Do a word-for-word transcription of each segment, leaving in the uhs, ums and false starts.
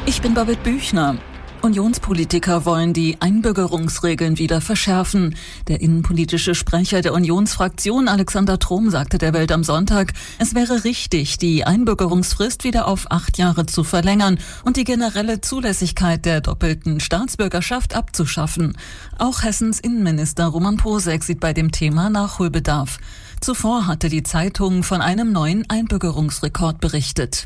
Ich bin Babette Büchner. Unionspolitiker wollen die Einbürgerungsregeln wieder verschärfen. Der innenpolitische Sprecher der Unionsfraktion Alexander Trom sagte der Welt am Sonntag, es wäre richtig, die Einbürgerungsfrist wieder auf acht Jahre zu verlängern und die generelle Zulässigkeit der doppelten Staatsbürgerschaft abzuschaffen. Auch Hessens Innenminister Roman Posek sieht bei dem Thema Nachholbedarf. Zuvor hatte die Zeitung von einem neuen Einbürgerungsrekord berichtet.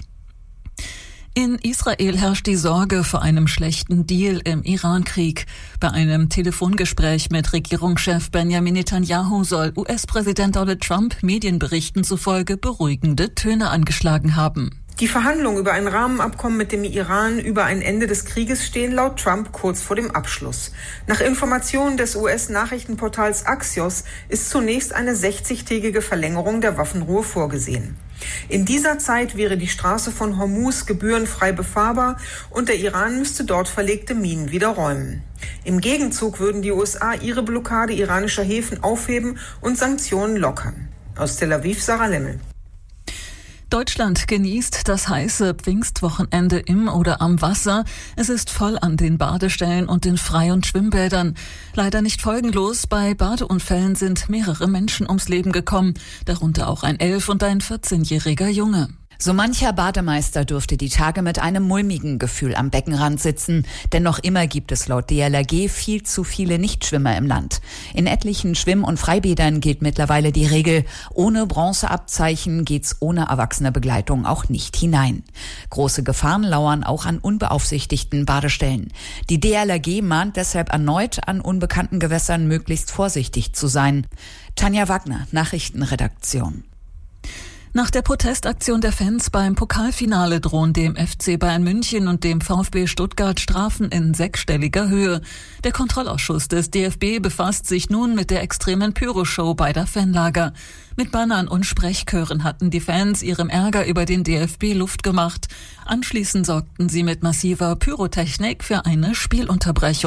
In Israel herrscht die Sorge vor einem schlechten Deal im Iran-Krieg. Bei einem Telefongespräch mit Regierungschef Benjamin Netanyahu soll U S-Präsident Donald Trump Medienberichten zufolge beruhigende Töne angeschlagen haben. Die Verhandlungen über ein Rahmenabkommen mit dem Iran über ein Ende des Krieges stehen laut Trump kurz vor dem Abschluss. Nach Informationen des U S-Nachrichtenportals Axios ist zunächst eine sechzigtägige Verlängerung der Waffenruhe vorgesehen. In dieser Zeit wäre die Straße von Hormuz gebührenfrei befahrbar und der Iran müsste dort verlegte Minen wieder räumen. Im Gegenzug würden die U S A ihre Blockade iranischer Häfen aufheben und Sanktionen lockern. Aus Tel Aviv, Sarah Lemmel. Deutschland genießt das heiße Pfingstwochenende im oder am Wasser. Es ist voll an den Badestellen und den Frei- und Schwimmbädern. Leider nicht folgenlos, bei Badeunfällen sind mehrere Menschen ums Leben gekommen, darunter auch ein elf- und ein vierzehnjähriger Junge. So mancher Bademeister dürfte die Tage mit einem mulmigen Gefühl am Beckenrand sitzen, denn noch immer gibt es laut D L R G viel zu viele Nichtschwimmer im Land. In etlichen Schwimm- und Freibädern gilt mittlerweile die Regel, ohne Bronzeabzeichen geht's ohne erwachsene Begleitung auch nicht hinein. Große Gefahren lauern auch an unbeaufsichtigten Badestellen. Die D L R G mahnt deshalb erneut, an unbekannten Gewässern möglichst vorsichtig zu sein. Tanja Wagner, Nachrichtenredaktion. Nach der Protestaktion der Fans beim Pokalfinale drohen dem F C Bayern München und dem VfB Stuttgart Strafen in sechsstelliger Höhe. Der Kontrollausschuss des D F B befasst sich nun mit der extremen Pyroshow beider Fanlager. Mit Bannern und Sprechchören hatten die Fans ihrem Ärger über den D F B Luft gemacht. Anschließend sorgten sie mit massiver Pyrotechnik für eine Spielunterbrechung.